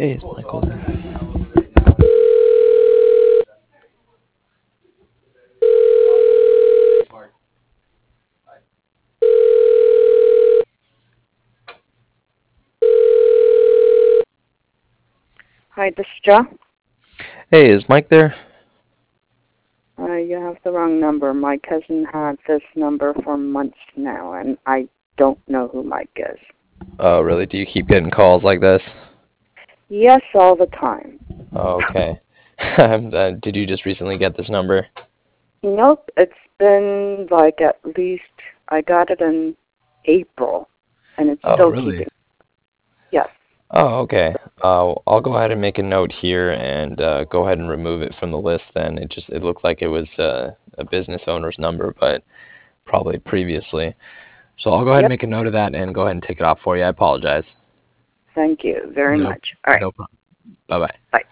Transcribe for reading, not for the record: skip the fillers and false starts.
Hey, it's Michael there. Hi, this is Joe. Hey, is Mike there? You have the wrong number. My cousin had this number for months now, and I don't know who Mike is. Oh, really? Do you keep getting calls like this? Yes, all the time. Oh, okay. Did you just recently get this number? Nope, it's been like at least, I got it in April, and it's Oh, still really? keeping. Yes. Oh, okay. I'll go ahead and make a note here and go ahead and remove it from the list then. It looked like it was a business owner's number, but probably previously. So I'll go ahead and Yep. make a note of that and go ahead and take it off for you. I apologize. Thank you very No, much. All right. no problem. Bye-bye. Bye.